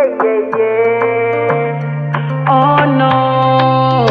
Oh no,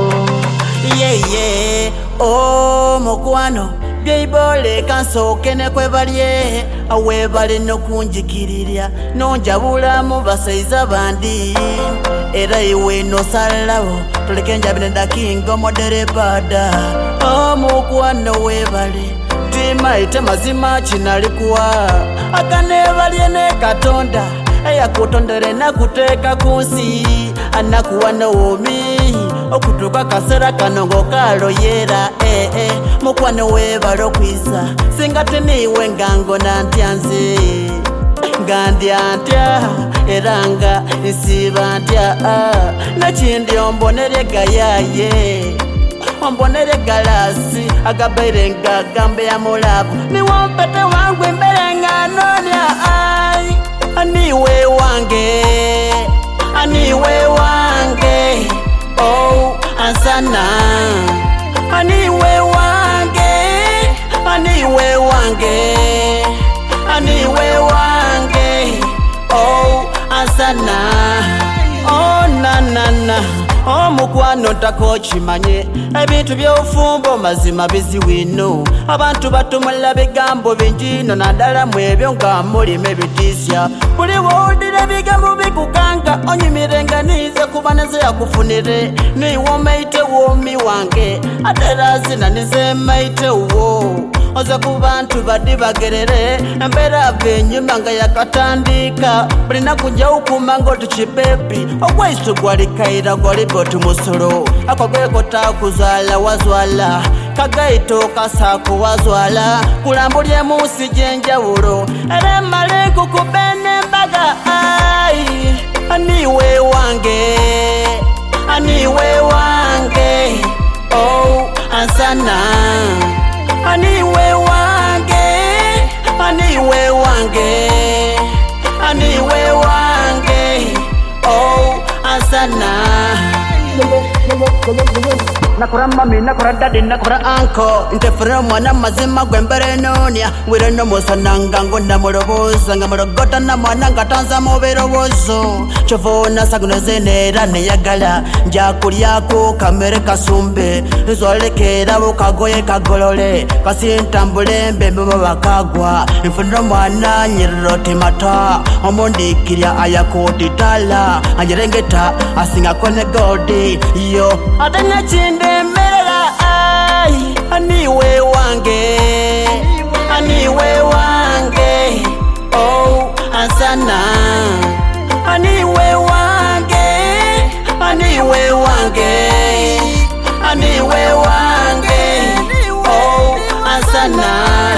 oh mukwano byeibole kansoke ne kwebalye awebale nokunjikirira nonjabula mu basaiza bandi era iwe nosalawo tuleke njabine dakingo moderepada oh mukwano webale timaite mazima kinalikuwa akanebalye ne katonda eyakutondere nakuteka kunsi anakuwa noomi okutuka kasera kanongo kaloyera mukwano webalo kwiza singati niwe ngango nantyanze ngandyantya eranga nsiba ntya nakindi ombonere gayaye ombonere galasi agabaire ngagambe ya mulavu niwompete wangu imbere nganonya aniwe wange aniwe wange oh ansana aniwe wange aniwe wange aniwe wange oh ansana oh na oh mukwano takokimanye ebintu byofumbo mazima biziwino abantu batumula bigambo binjino nadala mwebyo nga mulime bitisya buli wodire bigambo bikukanga onyimirenganize kubaneze yakufunire niwo maite womi wange aterazina nize maite wo oza ku bantu badi bagerere embera venyuma nga yakatandika buli nakujja ukumanga otukipepi ogwaisu gwalikaira gwaliboti musolo akogeko takuzwala wazwala kagaito kasako wazwala kulambulye musi jenjawulo ere maleku kubene mbaga aniwe wange aniwe wange oh ansana aniwe wange aniwe wange aniwe wange oh ansana nakora mami nakora dadi nakora anko ntefere mwana mazima gwembere nonia wire no musananga ngo namuroboza ngamurogota na mwana ngatanza mu birobozo chovona sagunozενera neyagala njakulyako kamere kasumbe nzolekera bukagoye kagolole kasintambule mbembe bakagwa mfuno mwana nyiroti mata omondikirya ayakoti tala anjerengeta asinga kone godi yo atanya chindemera aniwe wange aniwe wange oh ansana aniwe wange aniwe wange aniwe wange oh ansana